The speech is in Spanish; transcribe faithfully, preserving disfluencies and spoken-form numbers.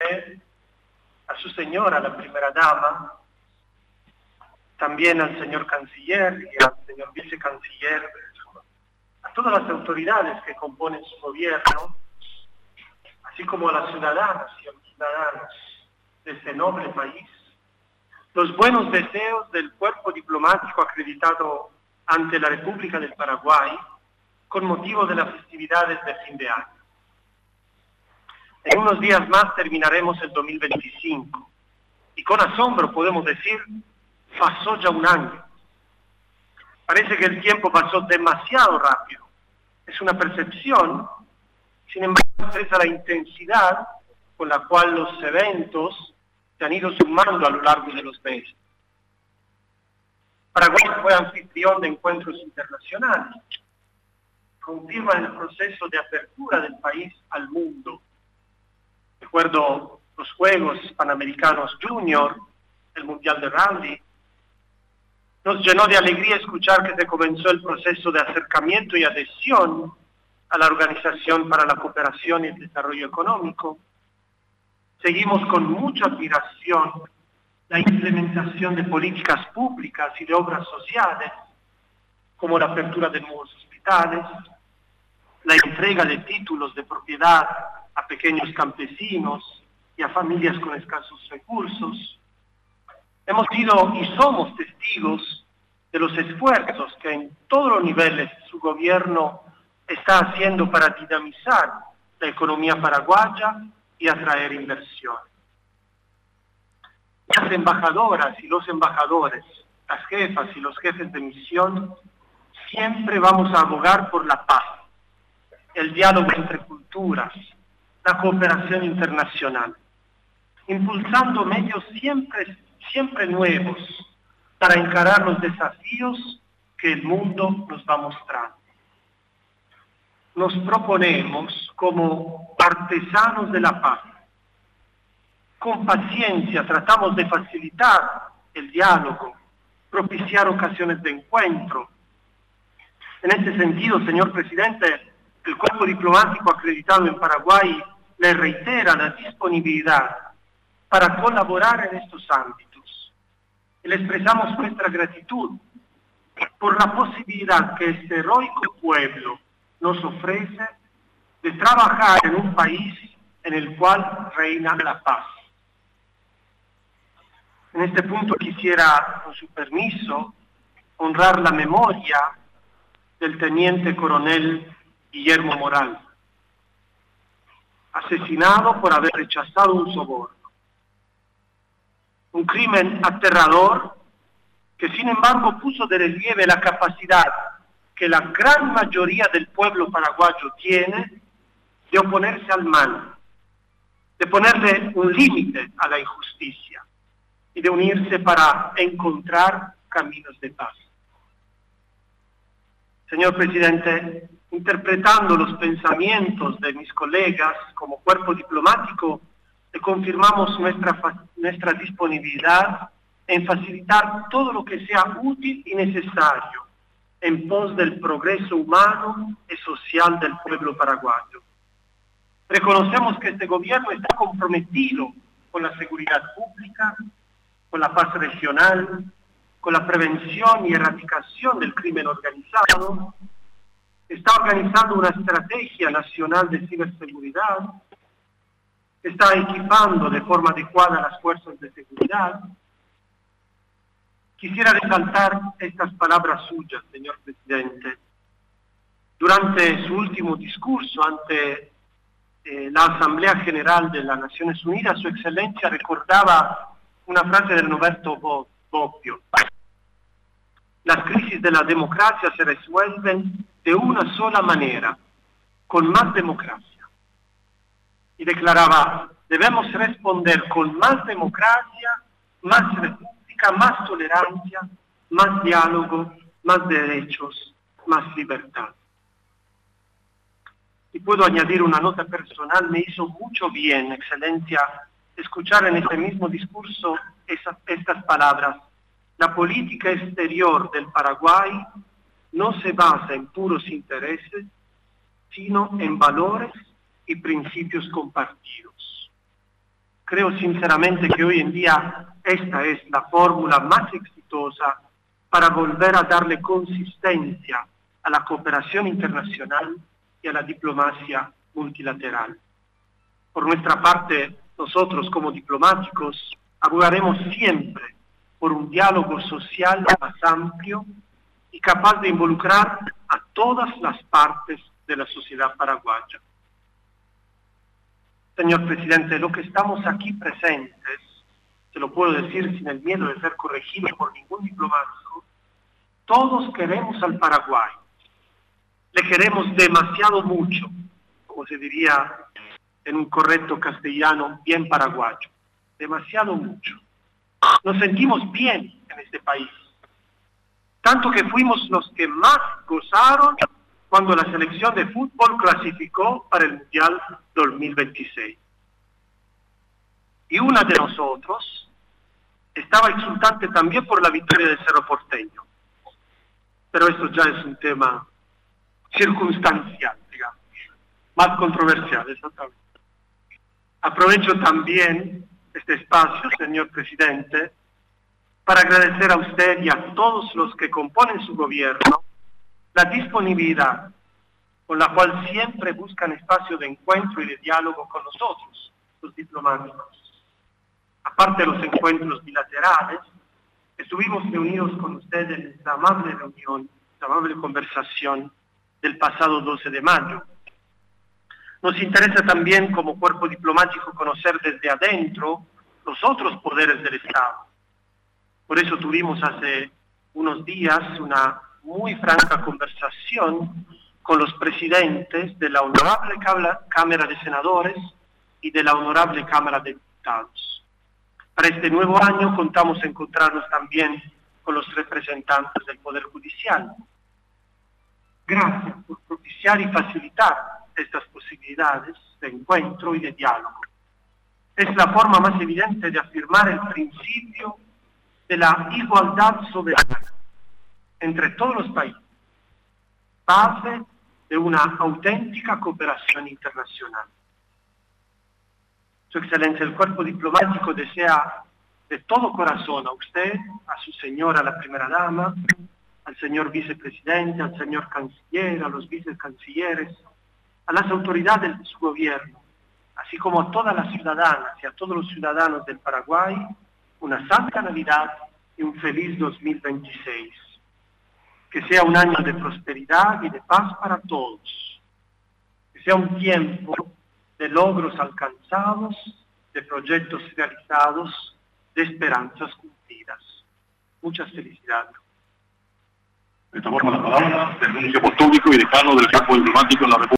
usted, a su señora, la primera dama, también al señor canciller y al señor vicecanciller, a todas las autoridades que componen su gobierno, así como a las ciudadanas y a los ciudadanos de este noble país, los buenos deseos del cuerpo diplomático acreditado ante la República del Paraguay con motivo de las festividades de fin de año. En unos días más terminaremos el dos mil veinticinco y con asombro podemos decir, pasó ya un año. Parece que el tiempo pasó demasiado rápido. Es una percepción, sin embargo expresa la intensidad con la cual los eventos se han ido sumando a lo largo de los meses. Paraguay fue anfitrión de encuentros internacionales. Confirma el proceso de apertura del país al mundo. Recuerdo los Juegos Panamericanos Junior, el Mundial de Rally. Nos llenó de alegría escuchar que se comenzó el proceso de acercamiento y adhesión a la Organización para la Cooperación y el Desarrollo Económico. Seguimos con mucha admiración la implementación de políticas públicas y de obras sociales, como la apertura de nuevos hospitales, la entrega de títulos de propiedad a pequeños campesinos y a familias con escasos recursos. Hemos sido y somos testigos de los esfuerzos que en todos los niveles su gobierno está haciendo para dinamizar la economía paraguaya y atraer inversión. Las embajadoras y los embajadores, las jefas y los jefes de misión, siempre vamos a abogar por la paz, el diálogo entre culturas, la cooperación internacional, impulsando medios siempre, siempre nuevos para encarar los desafíos que el mundo nos va mostrando. Nos proponemos como artesanos de la paz. Con paciencia tratamos de facilitar el diálogo, propiciar ocasiones de encuentro. En este sentido, señor presidente, el cuerpo diplomático acreditado en Paraguay le reitera la disponibilidad para colaborar en estos ámbitos. Y le expresamos nuestra gratitud por la posibilidad que este heroico pueblo nos ofrece de trabajar en un país en el cual reina la paz. En este punto quisiera, con su permiso, honrar la memoria del teniente coronel Guillermo Morales, asesinado por haber rechazado un soborno. Un crimen aterrador que sin embargo puso de relieve la capacidad que la gran mayoría del pueblo paraguayo tiene de oponerse al mal, de ponerle un límite a la injusticia y de unirse para encontrar caminos de paz. Señor presidente, interpretando los pensamientos de mis colegas como cuerpo diplomático, le confirmamos nuestra, nuestra disponibilidad en facilitar todo lo que sea útil y necesario en pos del progreso humano y social del pueblo paraguayo. Reconocemos que este gobierno está comprometido con la seguridad pública, con la paz regional, con la prevención y erradicación del crimen organizado. Está organizando una estrategia nacional de ciberseguridad, está equipando de forma adecuada las fuerzas de seguridad. Quisiera resaltar estas palabras suyas, señor presidente. Durante su último discurso ante eh, la Asamblea General de las Naciones Unidas, su excelencia recordaba una frase de Roberto Bobbio. Las crisis de la democracia se resuelven de una sola manera, con más democracia. Y declaraba, debemos responder con más democracia, más república, más tolerancia, más diálogo, más derechos, más libertad. Y puedo añadir una nota personal, me hizo mucho bien, excelencia, escuchar en este mismo discurso esas, estas palabras. La política exterior del Paraguay no se basa en puros intereses, sino en valores y principios compartidos. Creo sinceramente que hoy en día esta es la fórmula más exitosa para volver a darle consistencia a la cooperación internacional y a la diplomacia multilateral. Por nuestra parte, nosotros como diplomáticos abogaremos siempre por un diálogo social más amplio y capaz de involucrar a todas las partes de la sociedad paraguaya. Señor presidente, lo que estamos aquí presentes, se lo puedo decir sin el miedo de ser corregido por ningún diplomático, todos queremos al Paraguay. Le queremos demasiado mucho, como se diría en un correcto castellano bien paraguayo, demasiado mucho. Nos sentimos bien en este país, tanto que fuimos los que más gozaron cuando la selección de fútbol clasificó para el Mundial dos mil veintiséis. Y una de nosotros estaba exultante también por la victoria del Cerro Porteño. Pero esto ya es un tema circunstancial, digamos, más controversial, exactamente. Aprovecho también este espacio, señor presidente, para agradecer a usted y a todos los que componen su gobierno la disponibilidad con la cual siempre buscan espacio de encuentro y de diálogo con nosotros, los diplomáticos. Aparte de los encuentros bilaterales, estuvimos reunidos con usted en esta amable reunión, esta amable conversación del pasado doce de mayo. Nos interesa también como cuerpo diplomático conocer desde adentro los otros poderes del Estado. Por eso tuvimos hace unos días una muy franca conversación con los presidentes de la Honorable Cámara de Senadores y de la Honorable Cámara de Diputados. Para este nuevo año contamos encontrarnos también con los representantes del Poder Judicial. Gracias por propiciar y facilitar estas posibilidades de encuentro y de diálogo. Es la forma más evidente de afirmar el principio de la igualdad soberana entre todos los países, base de una auténtica cooperación internacional. Su Excelencia, el cuerpo diplomático desea de todo corazón a usted, a su señora, la primera dama, al señor vicepresidente, al señor canciller, a los vicecancilleres, a las autoridades de su gobierno, así como a todas las ciudadanas y a todos los ciudadanos del Paraguay, una santa Navidad y un feliz dos mil veintiséis. Que sea un año de prosperidad y de paz para todos. Que sea un tiempo de logros alcanzados, de proyectos realizados, de esperanzas cumplidas. Muchas felicidades. De esta forma la palabra del nuncio apostólico y decano del campo diplomático en la República.